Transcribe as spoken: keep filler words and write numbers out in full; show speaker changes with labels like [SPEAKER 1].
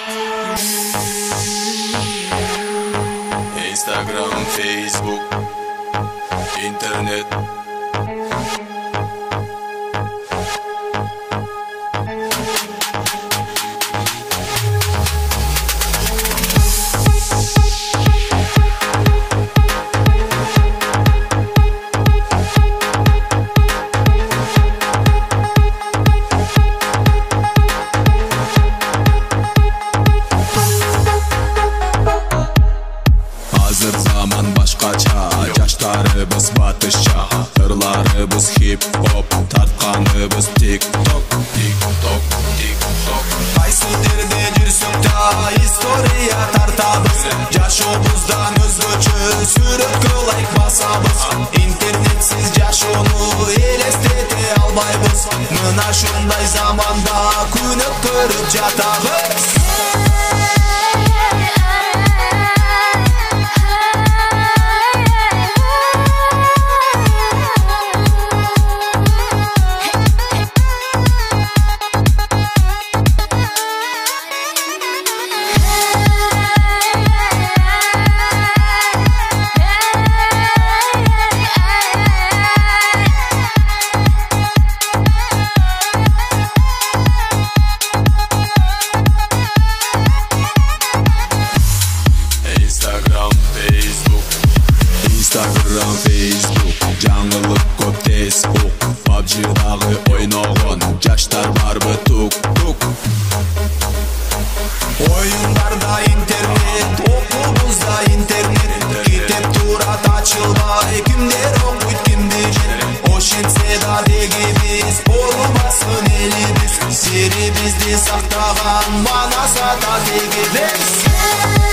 [SPEAKER 1] Instagram, Facebook, internet.
[SPEAKER 2] Hazır zaman başqaça, Жаштарыбыз батышча, Ырларыбыз хип-хоп, Тартқаныбыз тик-ток, тик-ток, тик-ток.
[SPEAKER 3] Кайсы жерде жүрсөк та история тартабыз. Жашообуздан өзгөчө сүрөткө лайк басабыз. Интернетсиз жашоону элестете албайбыз. Мына ушундай заманда күнөп көрүп жатабыз.
[SPEAKER 2] Instagram, Facebook, жаңылык көп тез ук. пабг дагы ойногон жаштар барбы тук-тук.
[SPEAKER 3] Оюндарда интернет, окуубузда интернет. Китеп турат ачылбай, кимдер окуйт, ким билет. Ошентсе да дегибиз, болбасын элибиз. Сирибизди сактаган, манаса да дегибиз.